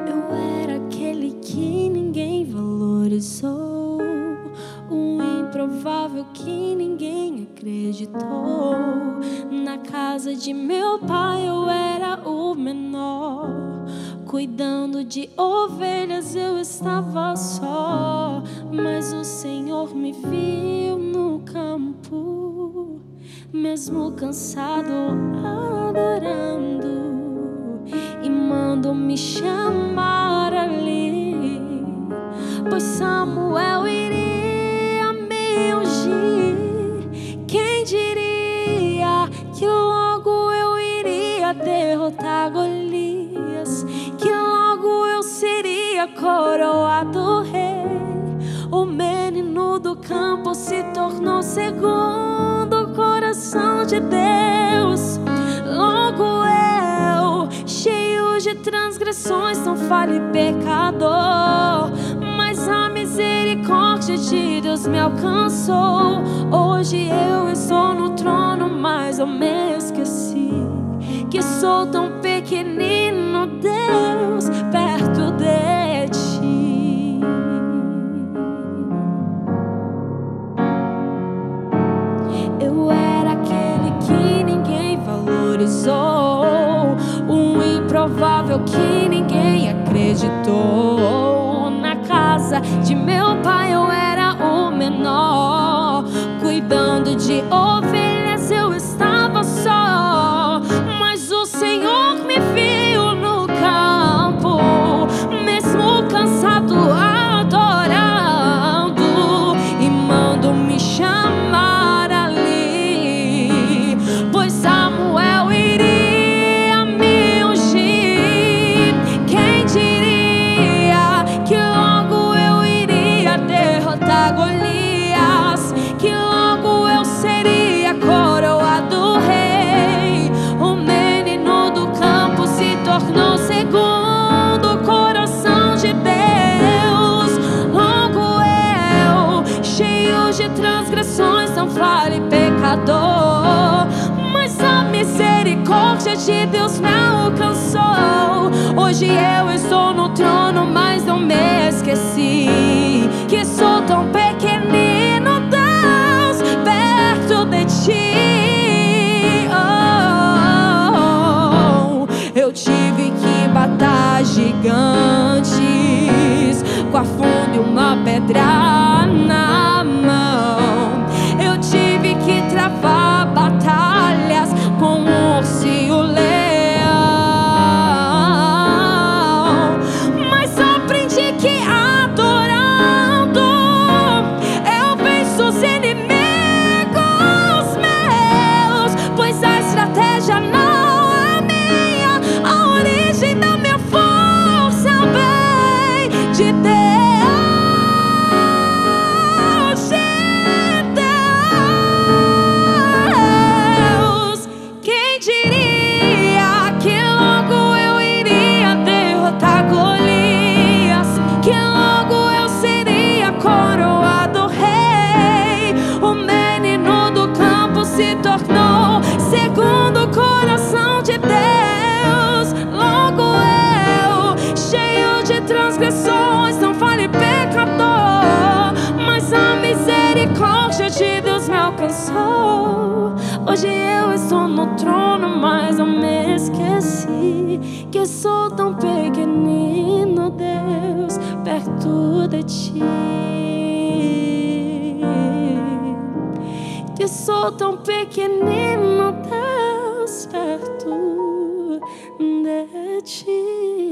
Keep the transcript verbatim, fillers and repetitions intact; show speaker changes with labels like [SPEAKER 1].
[SPEAKER 1] Eu era aquele que ninguém valorizou, o improvável que ninguém acreditou. Na casa de meu pai eu era o menor, cuidando de ovelhas eu estava só. Mas o Senhor me viu no campo, mesmo cansado, adorando, e mandou me chamar ali, pois Samuel iria me ungir. Quem diria que logo eu iria derrotar Golias, que logo eu seria coroado rei. O menino do campo se tornou segundo o coração de Deus. Logo eu, cheio de transgressões, tão falho e pecador, mas a misericórdia de Deus me alcançou. Hoje eu estou no trono, mas eu me esqueci que sou tão pequenino, Deus, perto de ti. Eu era aquele que ninguém valorizou, o improvável que ninguém acreditou. Na casa de meu pai eu era o menor, cuidando de ovelhas eu estava só. Mas o Senhor me viu no campo, mesmo cansado, adorando, e mandou me chamar ali, pois Samuel iria me ungir. Quem diria que logo eu iria derrotar Golias, que logo eu seria coroado rei. O menino do campo se tornou segundo o coração de Deus. Logo eu, cheio de transgressões, tão falho e pecador, mas a misericórdia de Deus me alcançou. Hoje eu estou no trono, mas não me esqueci que sou tão pequenino, Deus, perto de ti. Oh, eu tive que matar gigantes com a funda e uma pedra na mão. Eu tive que travar batalhas com o urso e o leão, mas aprendi que adorando eu venço os inimigos meus, pois a estratégia não é minha, a origem da minha força vem de Deus. Quem diria que logo eu iria derrotar Golias, que logo eu seria coroado rei. O menino do campo se tornou segundo o coração de Deus. Logo eu, cheio de transgressões, não falho e pecador, mas a misericórdia de Deus me alcançou. Hoje eu estou no trono, mas eu me esqueci que sou tão pequenino, Deus, perto de ti. Que sou tão pequenino, Deus, perto de ti.